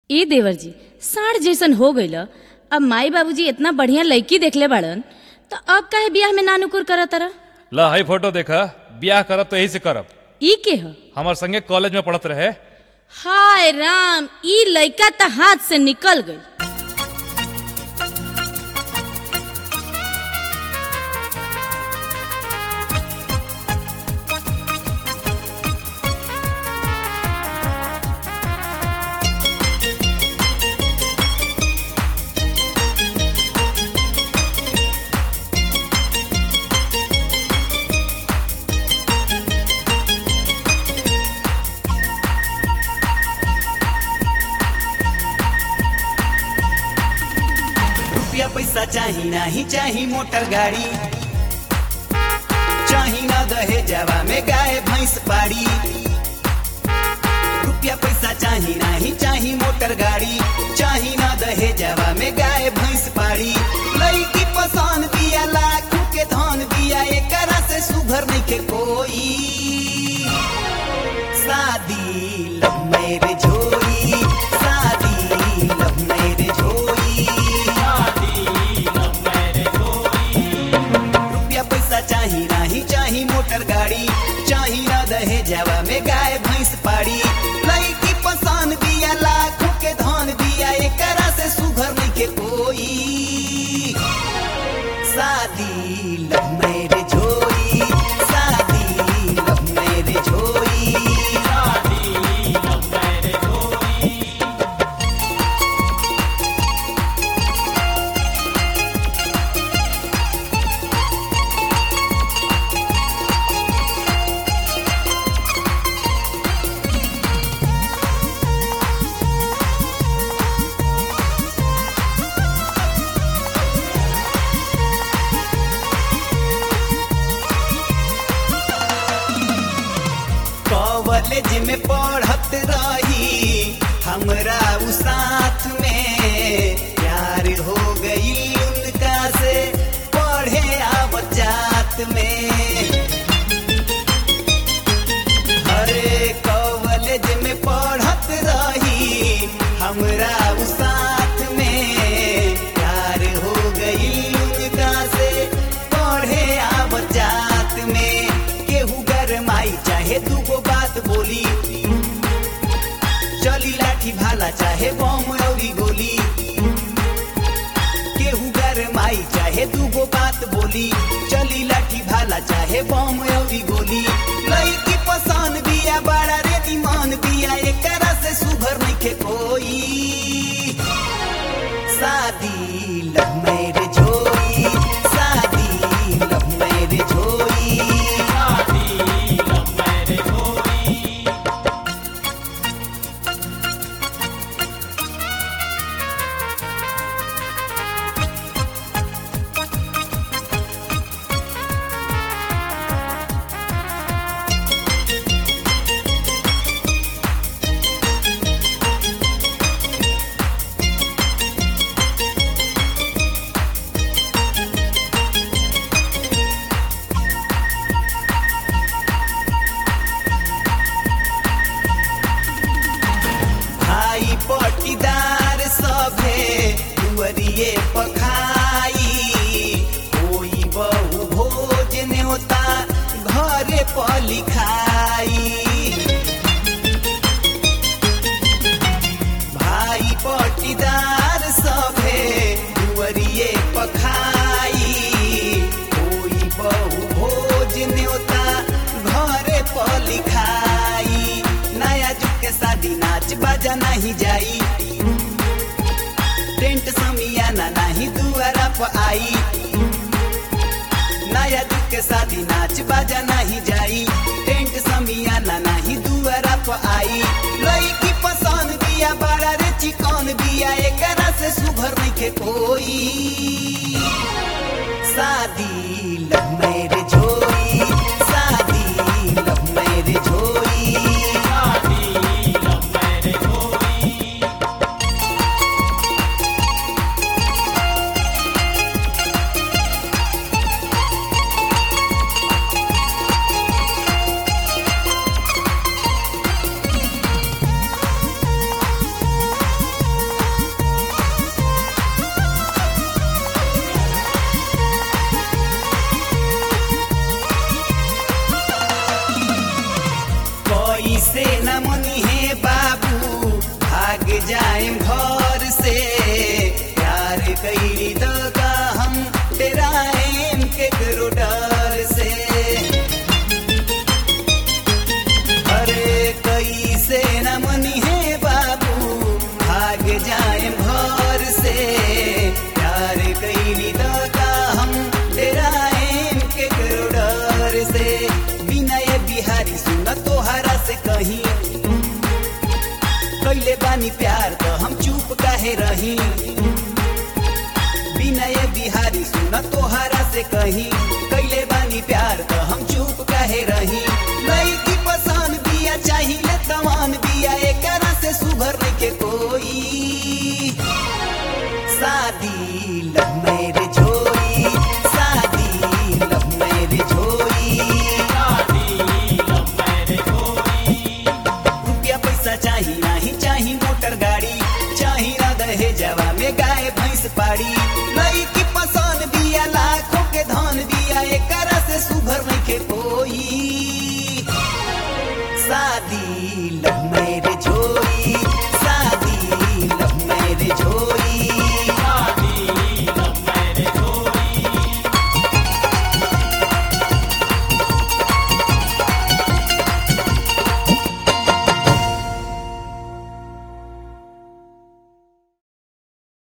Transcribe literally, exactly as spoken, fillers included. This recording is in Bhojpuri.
ए देवर जी साढ़ जैसन हो गईल। अब माई बाबूजी इतना बढ़िया लड़की देखले बाड़न तो अब काहे ब्याह में नानुकुर करत तारा? ला हाई फोटो देखा, ब्याह करब तो यही से करब। ई के ह? हमार संगे कॉलेज में पढ़त रहे। हाय राम, ई लड़का तो हाथ से निकल गई। रुपया पैसा चाही नाही चाही मोटर गाड़ी, चाही ना दहेजवा में गाय भैंस पाड़ी। रुपया पैसा चाही नाही चाही मोटर गाड़ी, चाही ना दहेजवा में गाय भैंस पाड़ी। लड़की पसंद दिया लाखों के धन दिया, एकरा से सुघर नहीं के कोई। शादी लव मैरिज होई, शादी लव मैरिज होई। चाही नाही चाही मोटर गाड़ी, चाही ना दहेजवा में गाय भैंस पाड़ी। लड़की पसंद दिया लाखों के धन दिया, एकरा से सुघर नहीं के कोई। शादी लव मैरिज होई, शादी लव मैरिज होई। शादी लव मैरिज होई। कॉलेज में पढ़त रही हमरा उ साथ में, प्यार हो गई उनका से पढ़े आवत जात में। अरे कॉलेज में पढ़त रही हमरा उ साथ में, प्यार हो गई उनका से पढ़े आवत जात में। केहू गरमाई चाहे दूगो बात बोली, चली लाठी भाला चाहे बम औरी गोली। केहू गरमाई चाहे दूगो बात बोली, चली लाठी भाला चाहे बम औरी गोली। लड़की पसंद बिया बड़ा रे ईमान बिया, एकरा से सुघर नहीं के कोई। शादी लव मैरिज होई, शादी लव मैरिज होई। शादी लव मैरिज होई। भाई पटीदार सभे दुअरिए पखाई, कोई बहु भोज न्योता घरे पर लिखाई। भाई पटीदार सभे दुअरिए पखाई, कोई बहु भोज न्योता घरे पर लिखाई। नया जुग के शादी नाच बाजा नहीं जाई, टेंट समियाना नहीं दुआरा पर आई। नया जुग के शादी नाच बाजा नहीं जाई, टेंट समियाना नहीं दुआरा पर आई। लड़की पसंद दिया बड़ा रे चिकन बिया, एकरा से सुघर नहीं के कोई। शादी लव मैरिज होई, शादी लव मैरिज होई। शादी लव मैरिज होई। प्यार तो हम चुप काहे रही। विनय बिहारी सुन तोहरा से कही कैले बानी प्यार तो हम चुप काहे रही। लड़की पसंद बिया चाहिए तमान बिया एकरा से सुघर के कोई शादी लव मैरिज होई, शादी लव मैरिज होई, रुपया पैसा चाही नाही चाही मोटर गाड़ी, चाही ना दहेजवा में गाय भैंस पाड़ी। लड़की पसंद बिया लाखों के धन बिया एकरा से सुघर नहीं के कोई शादी लव मैरिज